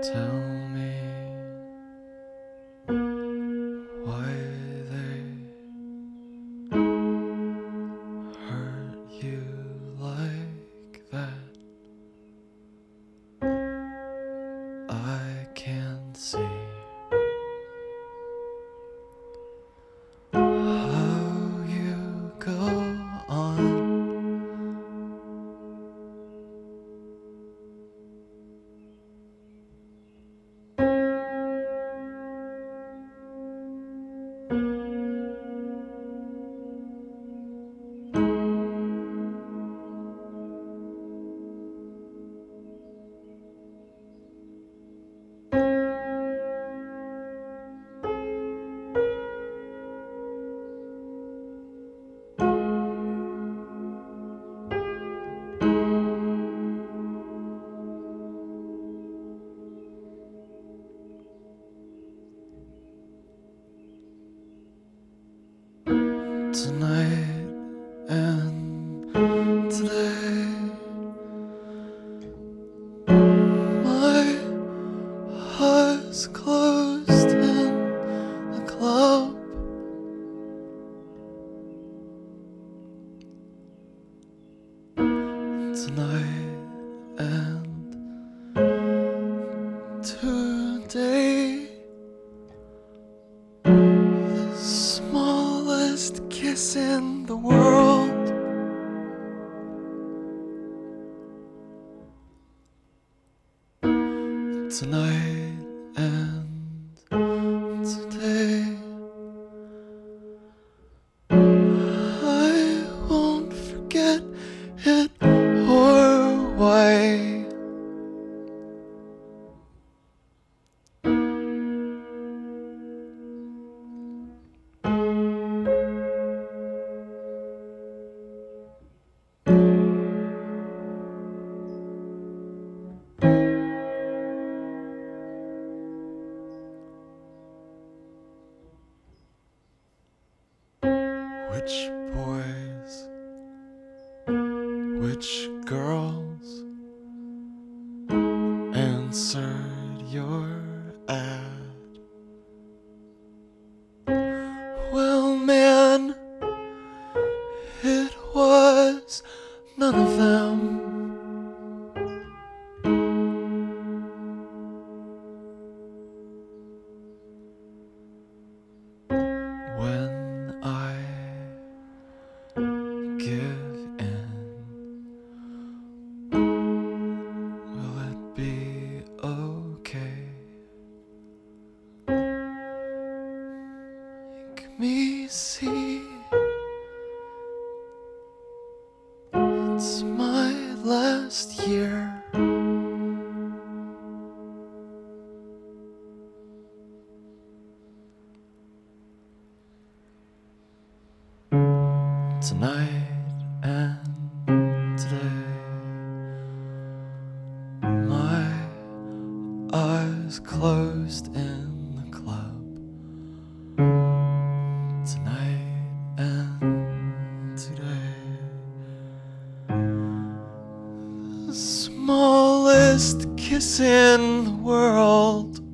Tell me why they hurt you like that. I can't see how you go on. Tonight and today, my heart's closed in the club. Tonight and today, the smallest kiss in the world. Tonight and today, I won't forget it or why. Which boys, which girls answered your ad? Well, man, it was none of them. When I give in, will it be okay? Make me see it's my last year. Tonight and today, my eyes closed in the club. Tonight and today, the smallest kiss in the world.